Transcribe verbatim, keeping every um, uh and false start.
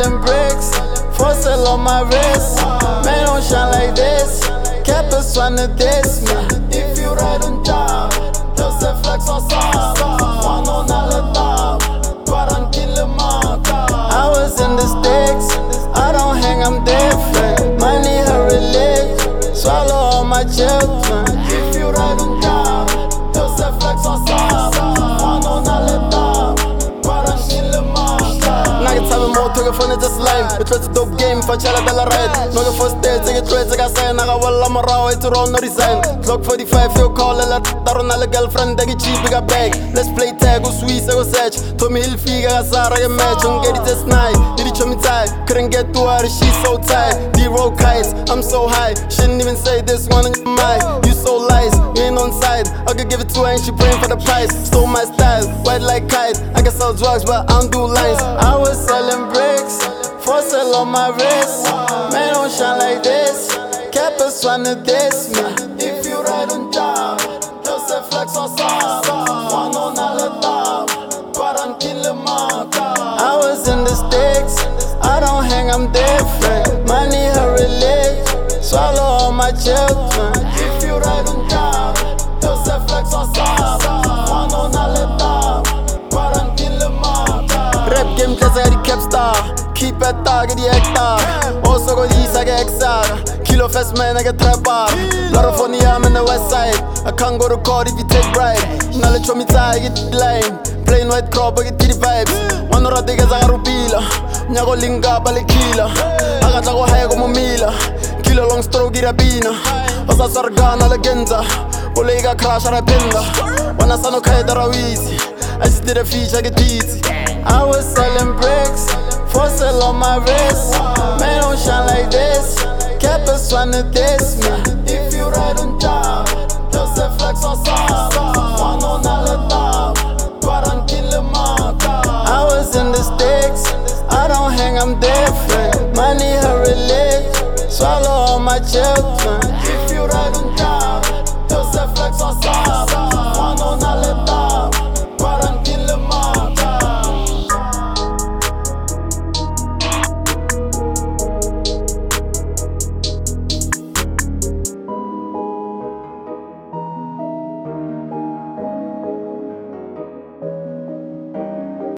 selling bricks, for sale on my wrist. Man, don't shine like this. Cappers tryna diss me. If you ride on job, just say flex on side. One on all the top, quarantine marka. I was in the sticks, I don't hang, I'm different. Money her religion, swallow all my children. If you ride on job, just say flex on side. One on all the top, quarantine marka. Nugget have more to phone just live. It was a dope game for Chala Della Ride. No first day, take it straight, take a sign. I got wall on my row, it's around no resign. Clock forty-five, you call a lot. Daron a girlfriend, take it cheap, big a bag. Let's play tag, go sweet, go search. Tommy Hill figure, Sarah, a match. Don't get it this night. Did it show me tight? Couldn't get to her, she's so tight. D-roll kites, I'm so high. Shouldn't even say this one on your mind. You so lies, you ain't on side. I could give it to her and she praying for the price. Stole my style, white like kite. I can sell drugs, but I don't do lines. I was selling bricks, for sale on my wrist. Man, don't shine like this. Cappers tryna diss me. If you ride on job, just say flex on side. One on all the top, quarantine marka. I was in the sticks, I don't hang, I'm different. Money her religion, swallow all my children. If you ride on job, just say flex on side. One on all the top, quarantine marka. Rap game class, I got the cap star. Keep a target, the hectare. Also go east, I get extra. Kilo fast man, I get trap bar. Lot of funny, I'm in the west side. I can't go to court if you take bribe. Now let me tie, get line. Plain white crop, I get the vibes. One of the niggas, I got rubila. Nyago linga, bale kila. I got go high, como mila. Kilo long stroke, get a bina. Osa sargana, legenda. Olega crash, I pinda. When I saw no kite, I easy. I just did a feature, I get easy. I was selling bricks, for sale on my wrist. Man, don't shine like this. Cappers tryna diss me. If you ride on job, just say flex on side. One on all the top, quarantine marka. I was in the sticks, I don't hang, I'm different. Money her religion, swallow all my children. If you ride on job, just say flex on side.